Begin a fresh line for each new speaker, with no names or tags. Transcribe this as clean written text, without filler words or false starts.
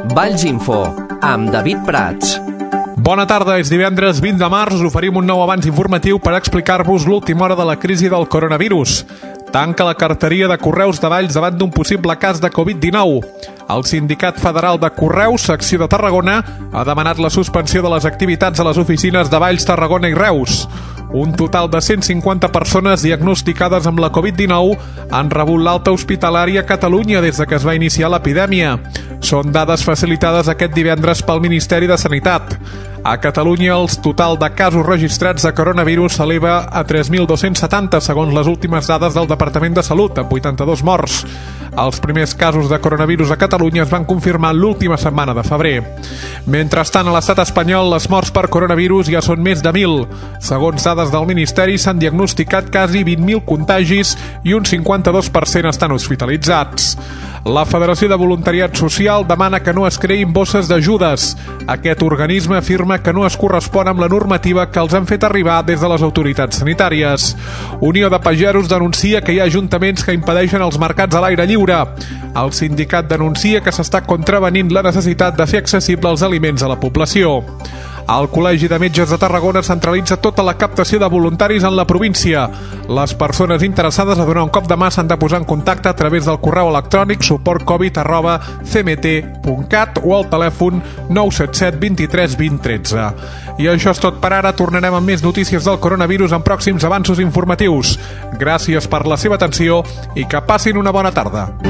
Valls Info, amb David Prats.
Bona tarda, és divendres 20 de març, us oferim un nou avanç informatiu per explicar-vos l'última hora de la crisi del coronavirus. Tanca la carteria de Correus de Valls davant d'un possible cas de Covid-19. El Sindicat Federal de Correus, secció de Tarragona, ha demanat la suspensió de les activitats a les oficines de Valls, Tarragona i Reus. Un total de 150 persones diagnosticades amb la Covid-19 han rebut l'alta hospitalària a Catalunya des que es va iniciar l'epidèmia. Són dades facilitades aquest divendres pel Ministeri de Sanitat. A Catalunya, el total de casos registrats de coronavirus s'eleva a 3.270, segons les últimes dades del Departament de Salut, amb 82 morts. Els primers casos de coronavirus a Catalunya es van confirmar l'última setmana de febrer. Mentrestant, a l'estat espanyol, les morts per coronavirus ja són més de 1.000. Segons dades del Ministeri, s'han diagnosticat quasi 20.000 contagis i un 52% estan hospitalitzats. La Federació de Voluntariat Social demana que no es creïn bosses d'ajudes. Aquest organisme afirma que no es correspon amb la normativa que els han fet arribar des de les autoritats sanitàries. Unió de Pageros denuncia que hi ha ajuntaments que impedeixen els mercats a l'aire lliure. El sindicat denuncia que s'està contravenint la necessitat de fer accessible els aliments a la població. El Col·legi de Metges de Tarragona centralitza tota la captació de voluntaris en la província. Les persones interessades a donar un cop de mà s'han de posar en contacte a través del correu electrònic suportcovid@cmt.cat o al telèfon 977 23 20 13. I això és tot per ara. Tornarem amb més notícies del coronavirus en pròxims avanços informatius. Gràcies per la seva atenció i que passin una bona tarda.